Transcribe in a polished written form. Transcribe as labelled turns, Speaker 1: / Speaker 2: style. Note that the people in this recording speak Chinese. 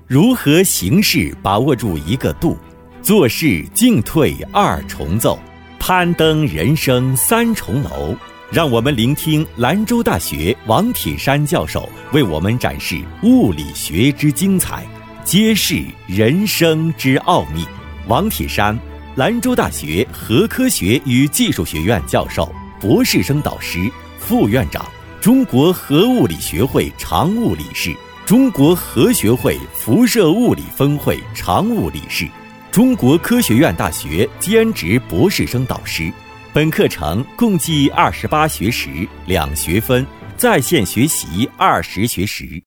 Speaker 1: 如何行事把握住一个度，做事进退二重奏，攀登人生三重楼。让我们聆听兰州大学王铁山教授为我们展示物理学之精彩，揭示人生之奥秘。王铁山，兰州大学核科学与技术学院教授、博士生导师、副院长，中国核物理学会常务理事，中国核学会辐射物理分会常务理事，中国科学院大学兼职博士生导师。本课程共计28学时2学分，在线学习20学时。